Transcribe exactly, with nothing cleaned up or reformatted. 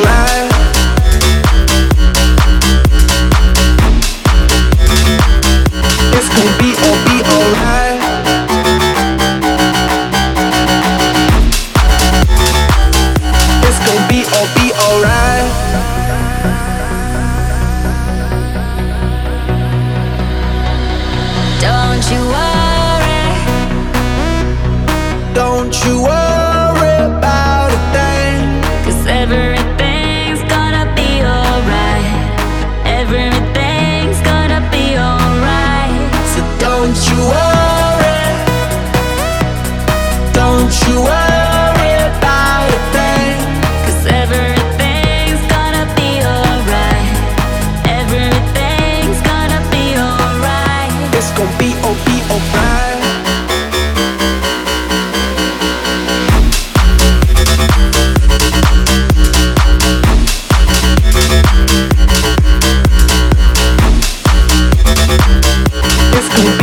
alright. It's gonna be all be alright. It's gonna be all be alright. Don't you worry, don't you worry about a thing, 'cause everything's gonna be alright. Everything's gonna be alright. so don't you worry, don't you worry about a thing. 'Cause everything's gonna be alright. Everything's gonna be alright. It's gonna be all be alright. It's gonna